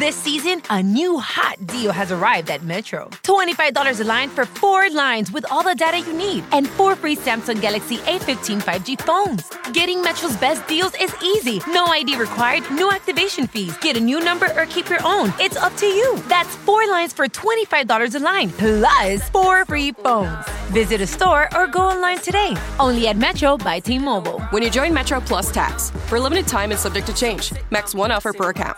This season, a new hot deal has arrived at Metro. $25 a line for 4 lines with all the data you need and 4 free Samsung Galaxy A15 5G phones. Getting Metro's best deals is easy. No ID required, no activation fees. Get a new number or keep your own. It's up to you. That's 4 lines for $25 a line, plus 4 free phones. Visit a store or go online today. Only at Metro by T-Mobile. When you join Metro Plus Tax. For a limited time and subject to change. Max 1 offer per account.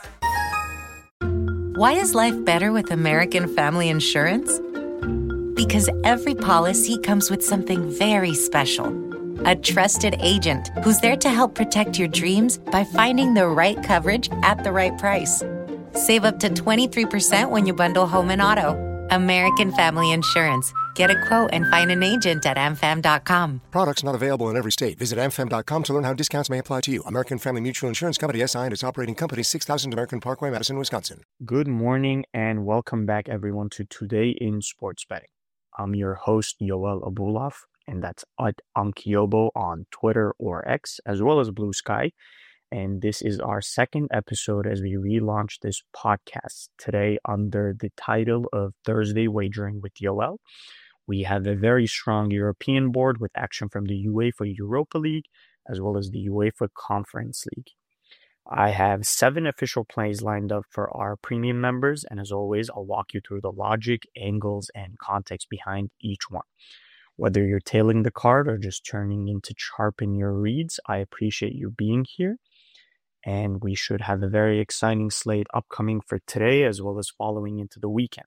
Why is life better with American Family Insurance? Because every policy comes with something very special. A trusted agent who's there to help protect your dreams by finding the right coverage at the right price. Save up to 23% when you bundle home and auto. American Family Insurance. Get a quote and find an agent at amfam.com. Products not available in every state. Visit amfam.com to learn how discounts may apply to you. American Family Mutual Insurance Company, SI, and its operating company, 6000 American Parkway, Madison, Wisconsin. Good morning and welcome back, everyone, to Today in Sports Betting. I'm your host, Yoel Abulaf, and that's at Ankyobo on Twitter or X, as well as Blue Sky. And this is our second episode as we relaunch this podcast today under the title of Thursday Wagering with Yoel. We have a very strong European board with action from the UEFA Europa League as well as the UEFA Conference League. I have 7 official plays lined up for our premium members, and as always, I'll walk you through the logic, angles, and context behind each one. Whether you're tailing the card or just turning in to sharpen your reads, I appreciate you being here. And we should have a very exciting slate upcoming for today as well as following into the weekend.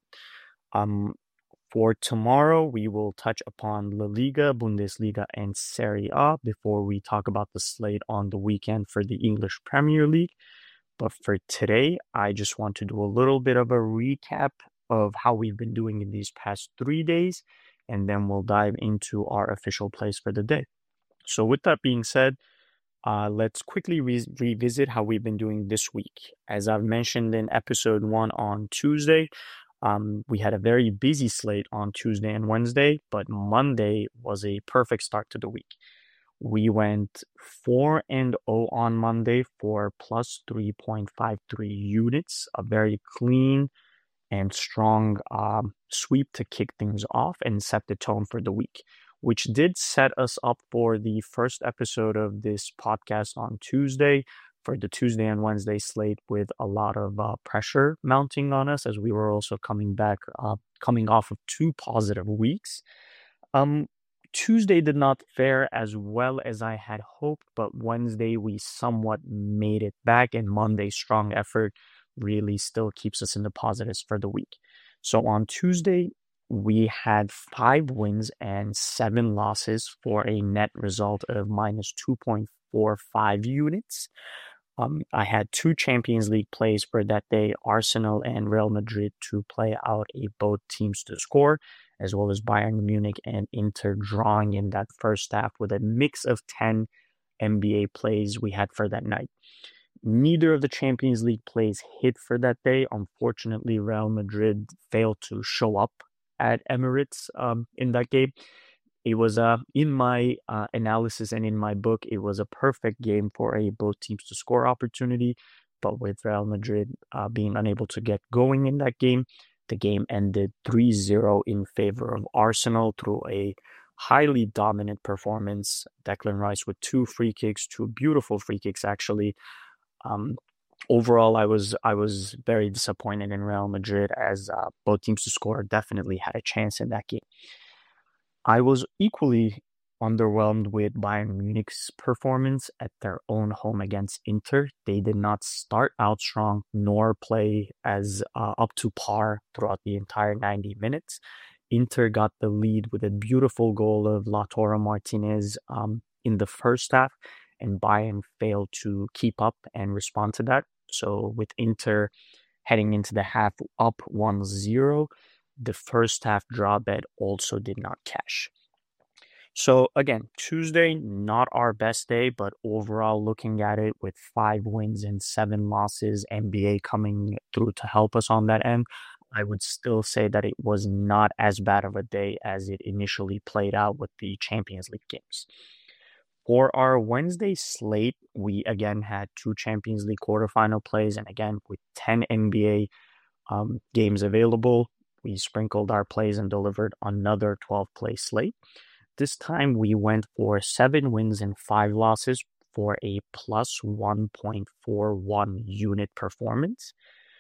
For tomorrow, we will touch upon La Liga, Bundesliga, and Serie A before we talk about the slate on the weekend for the English Premier League. But for today, I just want to do a little bit of a recap of how we've been doing in these past 3 days, and then we'll dive into our official plays for the day. So with that being said, let's quickly revisit how we've been doing this week. As I've mentioned in episode 1 on Tuesday, we had a very busy slate on Tuesday and Wednesday, but Monday was a perfect start to the week. We went 4-0 on Monday for plus 3.53 units, a very clean and strong sweep to kick things off and set the tone for the week, which did set us up for the first episode of this podcast on Tuesday, for the Tuesday and Wednesday slate with a lot of pressure mounting on us as we were also coming off of 2 positive weeks. Tuesday did not fare as well as I had hoped, but Wednesday we somewhat made it back, and Monday's strong effort really still keeps us in the positives for the week. So on Tuesday, we had 5 wins and 7 losses for a net result of minus 2.45 units. I had 2 Champions League plays for that day, Arsenal and Real Madrid to play out both teams to score, as well as Bayern Munich and Inter drawing in that first half with a mix of 10 NBA plays we had for that night. Neither of the Champions League plays hit for that day. Unfortunately, Real Madrid failed to show up at Emirates in that game. It was, in my analysis and in my book, it was a perfect game for a both teams to score opportunity. But with Real Madrid being unable to get going in that game, the game ended 3-0 in favor of Arsenal through a highly dominant performance. Declan Rice with 2 free kicks, 2 beautiful free kicks, actually. Overall, I was very disappointed in Real Madrid as both teams to score definitely had a chance in that game. I was equally underwhelmed with Bayern Munich's performance at their own home against Inter. They did not start out strong nor play as up to par throughout the entire 90 minutes. Inter got the lead with a beautiful goal of Lautaro Martinez in the first half, and Bayern failed to keep up and respond to that. So with Inter heading into the half up 1-0, the first half draw bet also did not cash. So again, Tuesday, not our best day, but overall looking at it with 5 wins and 7 losses, NBA coming through to help us on that end, I would still say that it was not as bad of a day as it initially played out with the Champions League games. For our Wednesday slate, we again had two Champions League quarterfinal plays, and again with 10 NBA games available, we sprinkled our plays and delivered another 12-play slate. This time we went for 7 wins and 5 losses for a plus 1.41 unit performance.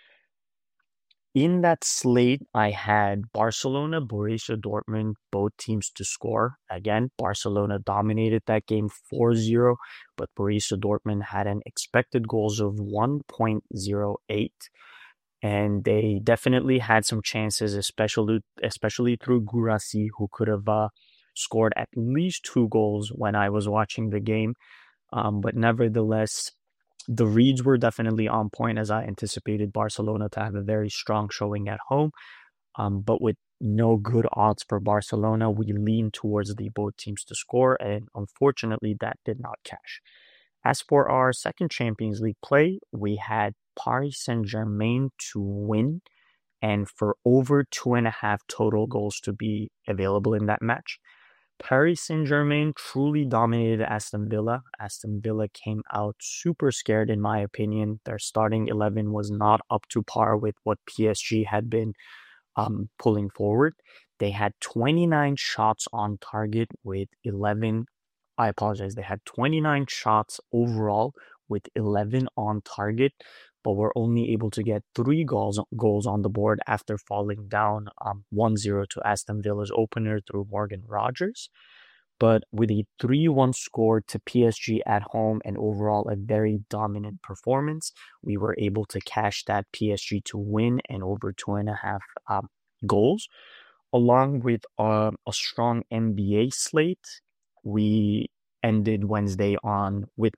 In that slate, I had Barcelona, Borussia Dortmund, both teams to score. Again, Barcelona dominated that game 4-0, but Borussia Dortmund had an expected goals of 1.08, and they definitely had some chances, especially through Guirassy, who could have scored at least 2 goals when I was watching the game. But nevertheless, the reads were definitely on point, as I anticipated Barcelona to have a very strong showing at home. But with no good odds for Barcelona, we leaned towards the both teams to score, and unfortunately that did not cash. As for our second Champions League play, we had Paris Saint-Germain to win and for over 2.5 total goals to be available in that match. Paris Saint-Germain truly dominated Aston Villa. Aston Villa came out super scared, in my opinion. Their starting 11 was not up to par with what PSG had been pulling forward. They had 29 shots on target with 11. I apologize. They had 29 shots overall with 11 on target, but were only able to get 3 goals on the board after falling down 1-0 to Aston Villa's opener through Morgan Rogers. But with a 3-1 score to PSG at home and overall a very dominant performance, we were able to cash that PSG to win and over 2.5 goals. Along with a strong NBA slate, we ended Wednesday with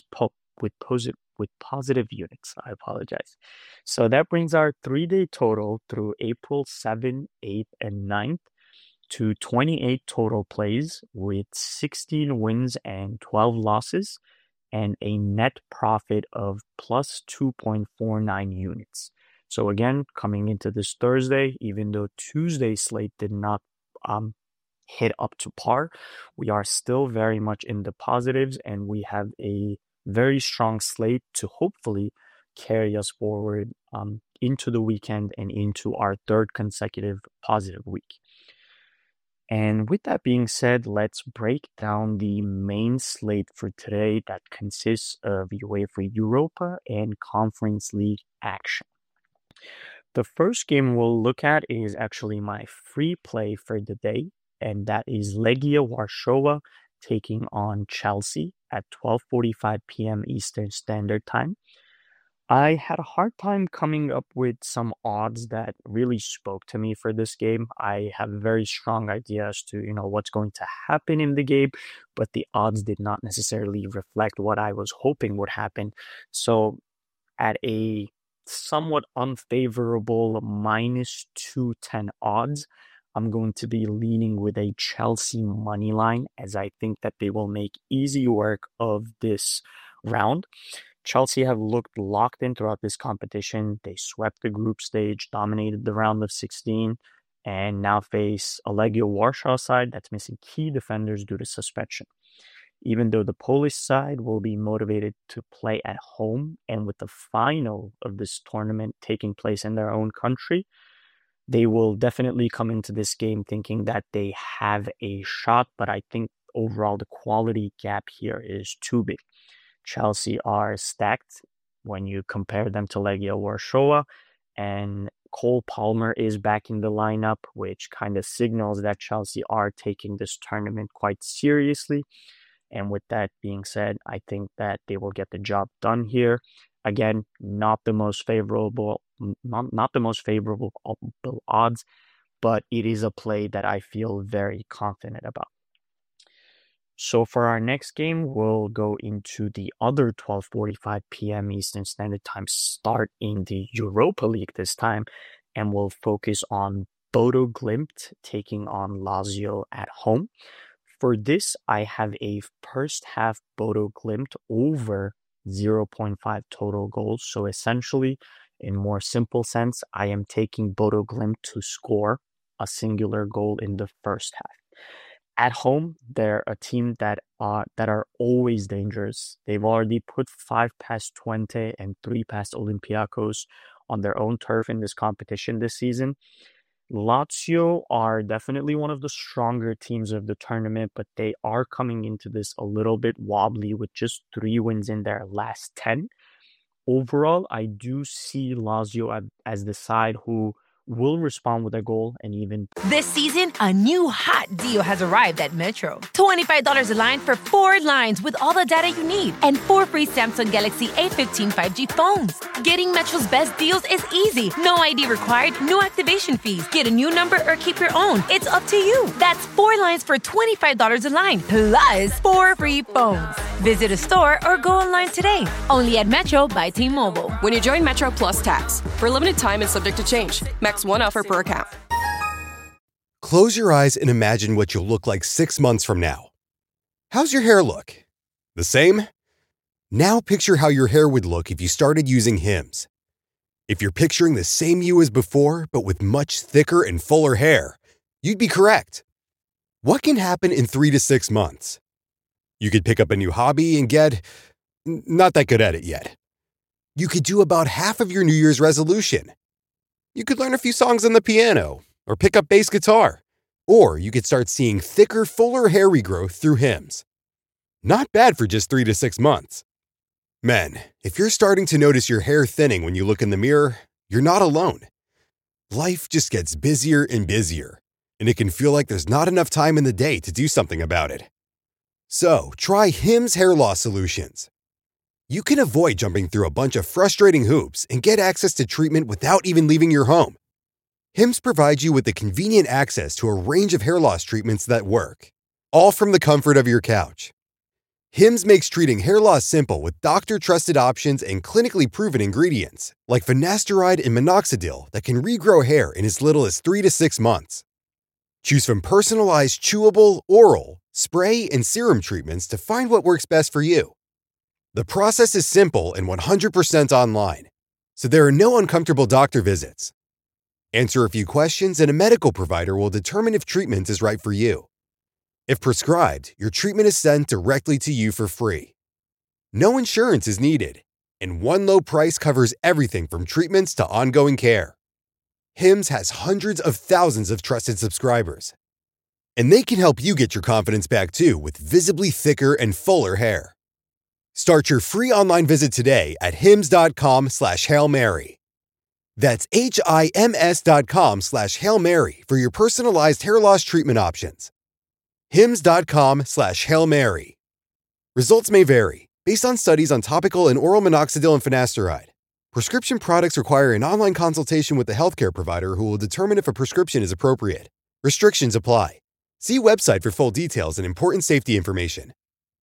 positive units. I apologize. So that brings our 3-day total through April 7th, 8th, and 9th to 28 total plays with 16 wins and 12 losses and a net profit of plus 2.49 units. So again, coming into this Thursday, even though Tuesday's slate did not hit up to par, we are still very much in the positives, and we have a very strong slate to hopefully carry us forward into the weekend and into our third consecutive positive week. And with that being said, let's break down the main slate for today that consists of UEFA Europa and Conference League action. The first game we'll look at is actually my free play for the day, and that is Legia Warsaw taking on Chelsea at 12:45 p.m. Eastern Standard Time. I had a hard time coming up with some odds that really spoke to me for this game. I have a very strong idea as to, what's going to happen in the game, but the odds did not necessarily reflect what I was hoping would happen. So at a somewhat unfavorable minus 210 odds, I'm going to be leaning with a Chelsea money line, as I think that they will make easy work of this round. Chelsea have looked locked in throughout this competition. They swept the group stage, dominated the round of 16, and now face a Legia Warsaw side that's missing key defenders due to suspension. Even though the Polish side will be motivated to play at home, and with the final of this tournament taking place in their own country, they will definitely come into this game thinking that they have a shot, but I think overall the quality gap here is too big. Chelsea are stacked when you compare them to Legia Warsaw, and Cole Palmer is back in the lineup, which kind of signals that Chelsea are taking this tournament quite seriously. And with that being said, I think that they will get the job done here. Again, not the most favorable odds, but it is a play that I feel very confident about. So for our next game, we'll go into the other 12:45 p.m. Eastern Standard Time start in the Europa League this time, and we'll focus on Bodo Glimt taking on Lazio at home. For this, I have a first half Bodo Glimt over 0.5 total goals. So essentially, in more simple sense, I am taking Bodo Glimt to score a singular goal in the first half. At home, they're a team that are always dangerous. They've already put 5 past Twente and 3 past Olympiacos on their own turf in this competition this season. Lazio are definitely one of the stronger teams of the tournament, but they are coming into this a little bit wobbly with just 3 wins in their last 10. Overall, I do see Lazio as the side who will respond with a goal and even. This season, a new hot deal has arrived at Metro. $25 a line for 4 lines with all the data you need and 4 free Samsung Galaxy A15 5G phones. Getting Metro's best deals is easy. No ID required, no activation fees. Get a new number or keep your own. It's up to you. That's 4 lines for $25 a line, plus 4 free phones. Visit a store or go online today. Only at Metro by T-Mobile. When you join Metro Plus Tax, for a limited time and subject to change. Max 1 offer per account. Close your eyes and imagine what you'll look like 6 months from now. How's your hair look? The same? Now picture how your hair would look if you started using Hims. If you're picturing the same you as before, but with much thicker and fuller hair, you'd be correct. What can happen in 3 to 6 months? You could pick up a new hobby and get not that good at it yet. You could do about half of your New Year's resolution. You could learn a few songs on the piano or pick up bass guitar. Or you could start seeing thicker, fuller hair regrowth through Hims. Not bad for just 3 to 6 months. Men, if you're starting to notice your hair thinning when you look in the mirror, you're not alone. Life just gets busier and busier, and it can feel like there's not enough time in the day to do something about it. So, try Hims Hair Loss Solutions. You can avoid jumping through a bunch of frustrating hoops and get access to treatment without even leaving your home. Hims provides you with the convenient access to a range of hair loss treatments that work, all from the comfort of your couch. Hims makes treating hair loss simple with doctor-trusted options and clinically proven ingredients, like finasteride and minoxidil that can regrow hair in as little as 3 to 6 months. Choose from personalized chewable, oral, spray, and serum treatments to find what works best for you. The process is simple and 100% online, so there are no uncomfortable doctor visits. Answer a few questions and a medical provider will determine if treatment is right for you. If prescribed, your treatment is sent directly to you for free. No insurance is needed, and one low price covers everything from treatments to ongoing care. Hims has hundreds of thousands of trusted subscribers, and they can help you get your confidence back too with visibly thicker and fuller hair. Start your free online visit today at hims.com/Hail Mary. That's HIMS.com/Hail Mary for your personalized hair loss treatment options. hims.com/Hail Mary. Results may vary based on studies on topical and oral minoxidil and finasteride. Prescription products require an online consultation with the healthcare provider who will determine if a prescription is appropriate. Restrictions apply. See website for full details and important safety information.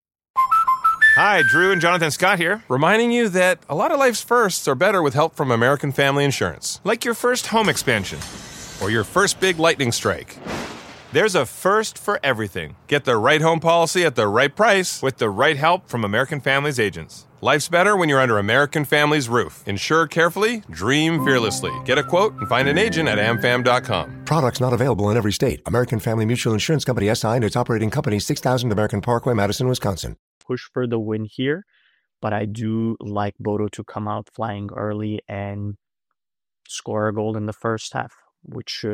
Hi, Drew and Jonathan Scott here, reminding you that a lot of life's firsts are better with help from American Family Insurance. Like your first home expansion or your first big lightning strike. There's a first for everything. Get the right home policy at the right price with the right help from American Family's agents. Life's better when you're under American Family's roof. Insure carefully, dream fearlessly. Get a quote and find an agent at amfam.com. Products not available in every state. American Family Mutual Insurance Company SI and its operating company 6000 American Parkway, Madison, Wisconsin. Push for the win here, but I do like Bodo to come out flying early and score a goal in the first half, which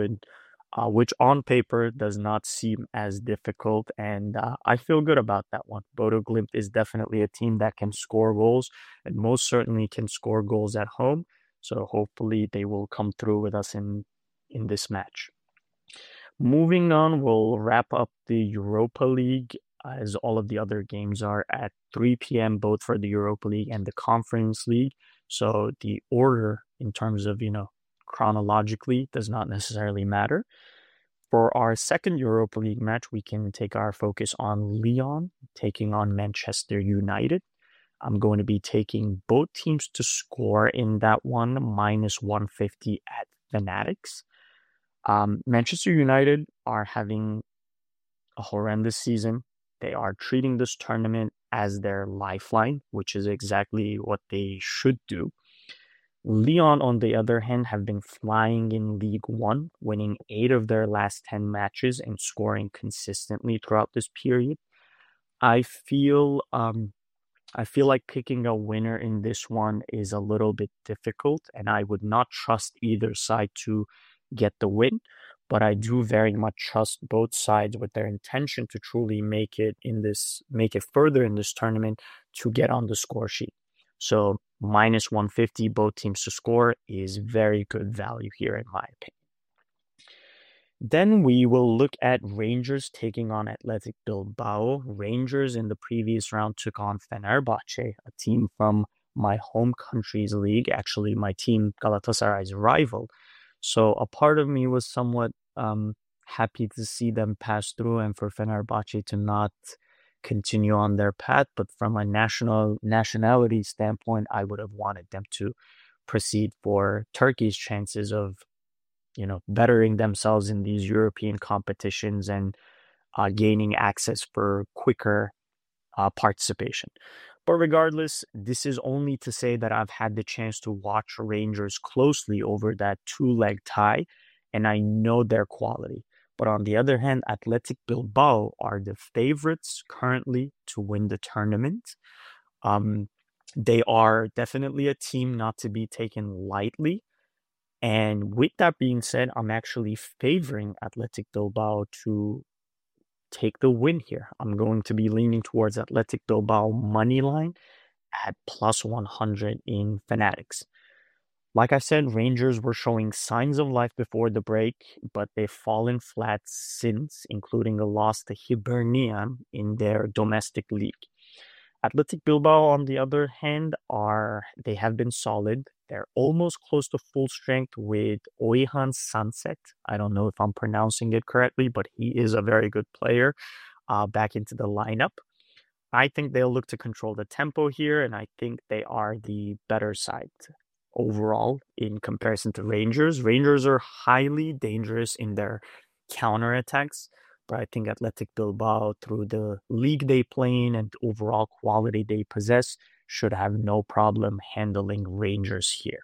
on paper does not seem as difficult, and I feel good about that one. Bodo Glimt is definitely a team that can score goals, and most certainly can score goals at home, so hopefully they will come through with us in this match. Moving on, we'll wrap up the Europa League, as all of the other games are at 3 p.m., both for the Europa League and the Conference League. So the order in terms of, chronologically does not necessarily matter. For our second Europa League match, we can take our focus on Lyon taking on Manchester United. I'm going to be taking both teams to score in that one, -150 at Fanatics. Manchester United are having a horrendous season. They are treating this tournament as their lifeline, which is exactly what they should do. Lyon, on the other hand, have been flying in League One, winning 8 of their last 10 matches and scoring consistently throughout this period. I feel I feel like picking a winner in this one is a little bit difficult, and I would not trust either side to get the win. But I do very much trust both sides with their intention to truly make it further in this tournament to get on the score sheet. So minus 150, both teams to score is very good value here, in my opinion. Then we will look at Rangers taking on Athletic Bilbao. Rangers in the previous round took on Fenerbahce, a team from my home country's league, actually my team Galatasaray's rival. So a part of me was somewhat happy to see them pass through and for Fenerbahce to not continue on their path. But from a nationality standpoint, I would have wanted them to proceed for Turkey's chances of bettering themselves in these European competitions and gaining access for quicker participation. But regardless, this is only to say that I've had the chance to watch Rangers closely over that 2-leg tie, and I know their quality. But on the other hand, Athletic Bilbao are the favorites currently to win the tournament. They are definitely a team not to be taken lightly. And with that being said, I'm actually favoring Athletic Bilbao to take the win here. I'm going to be leaning towards Athletic Bilbao money line at plus 100 in Fanatics. Like I said, Rangers were showing signs of life before the break, but they've fallen flat since, including a loss to Hibernian in their domestic league. Athletic Bilbao, on the other hand, they have been solid. They're almost close to full strength with Oihan Sunset. I don't know if I'm pronouncing it correctly, but he is a very good player back into the lineup. I think they'll look to control the tempo here, and I think they are the better side overall in comparison to Rangers. Rangers are highly dangerous in their counterattacks, but I think Athletic Bilbao, through the league they play in and overall quality they possess, should have no problem handling Rangers here.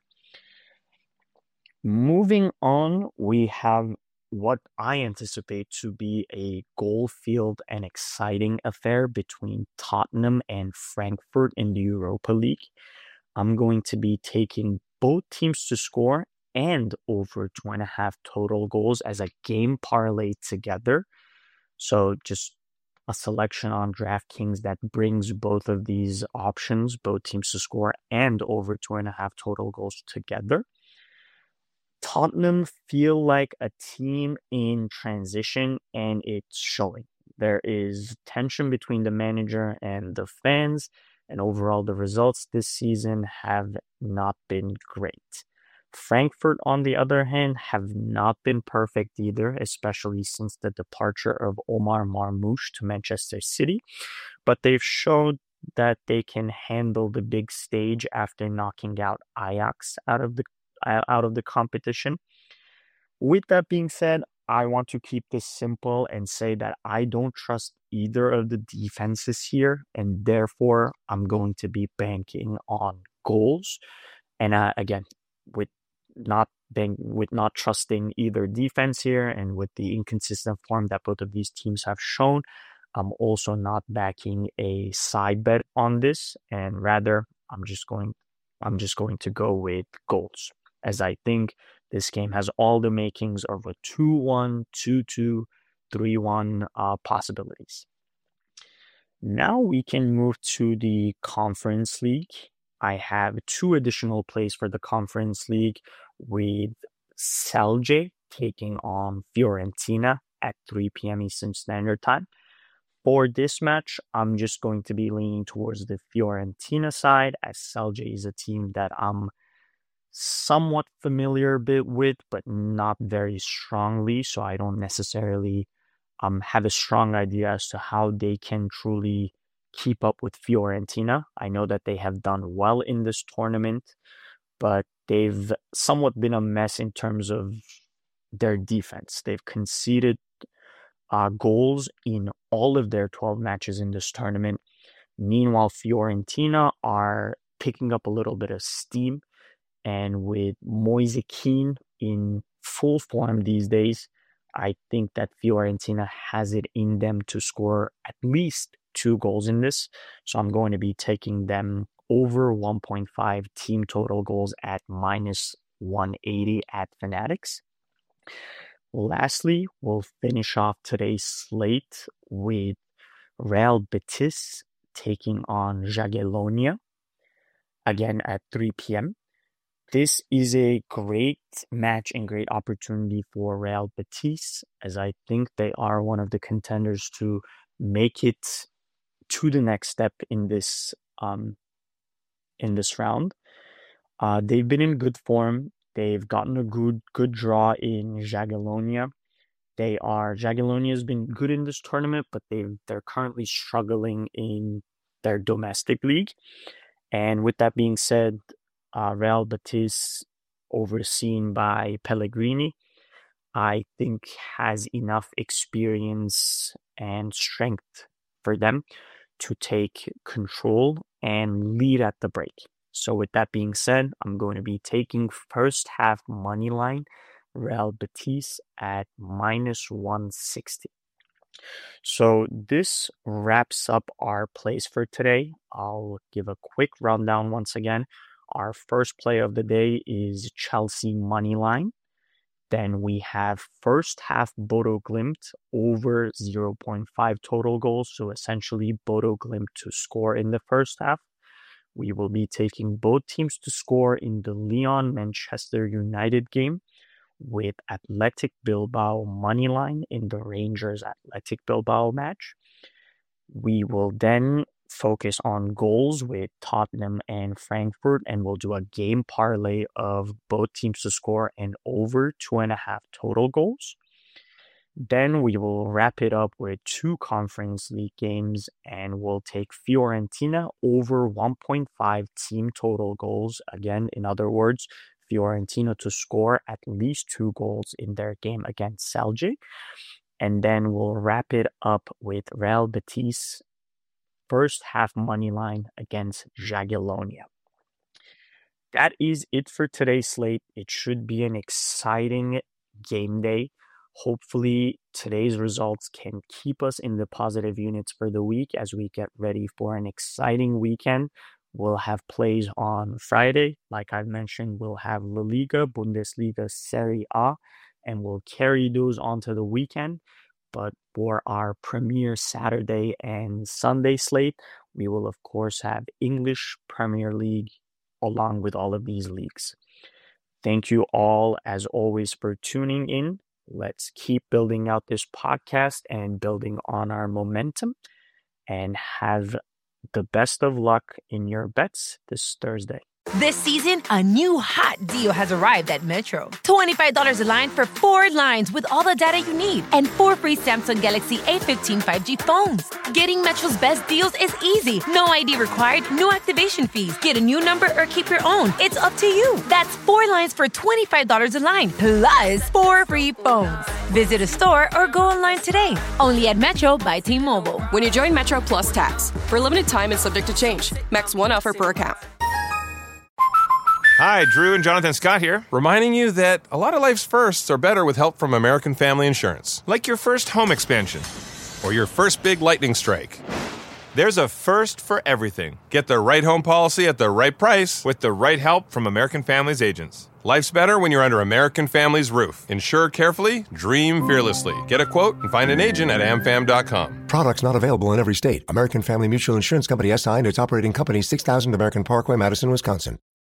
Moving on, we have what I anticipate to be a goal-filled and exciting affair between Tottenham and Frankfurt in the Europa League. I'm going to be taking both teams to score and over 2.5 total goals as a game parlay together. So just a selection on DraftKings that brings both of these options, both teams to score and over 2.5 total goals together. Tottenham feel like a team in transition, and it's showing. There is tension between the manager and the fans, and overall the results this season have not been great. Frankfurt, on the other hand, have not been perfect either, especially since the departure of Omar Marmoush to Manchester City. But they've shown that they can handle the big stage after knocking out Ajax out of the competition. With that being said, I want to keep this simple and say that I don't trust either of the defenses here, and therefore I'm going to be banking on goals. And again, with not trusting either defense here, and with the inconsistent form that both of these teams have shown, I'm also not backing a side bet on this, and rather I'm just going to go with goals, as I think this game has all the makings of a 2-1, 2-2, 3-1 possibilities. Now we can move to the Conference League. I have 2 additional plays for the Conference League, with Celje taking on Fiorentina at 3 p.m. Eastern Standard Time. For this match, I'm just going to be leaning towards the Fiorentina side, as Celje is a team that I'm somewhat familiar with, but not very strongly, so I don't necessarily have a strong idea as to how they can truly keep up with Fiorentina. I know that they have done well in this tournament, but they've somewhat been a mess in terms of their defense. They've conceded goals in all of their 12 matches in this tournament. Meanwhile, Fiorentina are picking up a little bit of steam, And with Moise Kean in full form these days, I think that Fiorentina has it in them to score at least 2 goals in this. So I'm going to be taking them over 1.5 team total goals at minus 180 at Fanatics. Lastly, we'll finish off today's slate with Real Betis taking on Jagiellonia, again at 3 p.m. This is a great match and great opportunity for Real Betis, as I think they are one of the contenders to make it to the next step in this round. They've been in good form. They've gotten a good draw in Jagiellonia. Jagiellonia has been good in this tournament, but they're currently struggling in their domestic league. And with that being said, Real Betis, overseen by Pellegrini, I think has enough experience and strength for them to take control and lead at the break. So with that being said, I'm going to be taking first half money line Real Betis at minus 160. So this wraps up our plays for today. I'll give a quick rundown once again. Our first play of the day is Chelsea money line. Then we have first half Bodo Glimt over 0.5 total goals. So essentially Bodo Glimt to score in the first half. We will be taking both teams to score in the Lyon-Manchester United game with Athletic Bilbao money line in the Rangers Athletic Bilbao match. We will then focus on goals with Tottenham and Frankfurt, and we'll do a game parlay of both teams to score and over 2.5 total goals. Then we will wrap it up with 2 Conference League games, and we'll take Fiorentina over 1.5 team total goals. Again, in other words, Fiorentina to score at least 2 goals in their game against Celje. And then we'll wrap it up with Real Betis first half money line against Jagiellonia. That is it for today's slate. It should be an exciting game day. Hopefully, today's results can keep us in the positive units for the week as we get ready for an exciting weekend. We'll have plays on Friday. Like I've mentioned, we'll have La Liga, Bundesliga, Serie A, and we'll carry those onto the weekend. But for our premier Saturday and Sunday slate, we will, of course, have English Premier League along with all of these leagues. Thank you all, as always, for tuning in. Let's keep building out this podcast and building on our momentum, and have the best of luck in your bets this Thursday. This season, a new hot deal has arrived at Metro. $25 a line for 4 lines with all the data you need and 4 free Samsung Galaxy A15 5G phones. Getting Metro's best deals is easy. No ID required, no activation fees. Get a new number or keep your own. It's up to you. That's 4 lines for $25 a line, plus 4 free phones. Visit a store or go online today. Only at Metro by T-Mobile. When you join Metro Plus Tax. For a limited time and subject to change. Max 1 offer per account. Hi, Drew and Jonathan Scott here, reminding you that a lot of life's firsts are better with help from American Family Insurance. Like your first home expansion or your first big lightning strike. There's a first for everything. Get the right home policy at the right price with the right help from American Family's agents. Life's better when you're under American Family's roof. Insure carefully, dream fearlessly. Get a quote and find an agent at amfam.com. Products not available in every state. American Family Mutual Insurance Company SI and its operating company 6000 American Parkway, Madison, Wisconsin.